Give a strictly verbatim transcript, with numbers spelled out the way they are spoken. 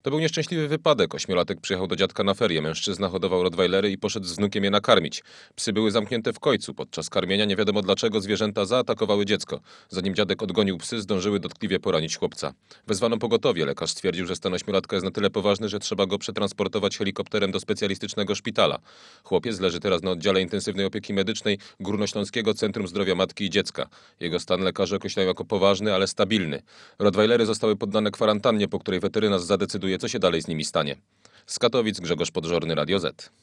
To był nieszczęśliwy wypadek. Ośmiolatek przyjechał do dziadka na ferie. Mężczyzna hodował rottweilery i poszedł z wnukiem je nakarmić. Psy były zamknięte w kojcu. Podczas karmienia nie wiadomo dlaczego zwierzęta zaatakowały dziecko. Zanim dziadek odgonił psy, zdążyły dotkliwie poranić chłopca. Wezwano pogotowie. Lekarz stwierdził, że stan ośmiolatka jest na tyle poważny, że trzeba go przetransportować helikopterem do specjalistycznego szpitala. Chłopiec leży teraz na oddziale intensywnej opieki medycznej Górnośląskiego Centrum Zdrowia Matki i Dziecka. Jego stan lekarze określają jako poważny, ale stabilny. Rottweilery zostały poddane kwarantannie, po której weterynarz zadecyduje, co się dalej z nimi stanie. Z Katowic Grzegorz Podżorny, Radio Z.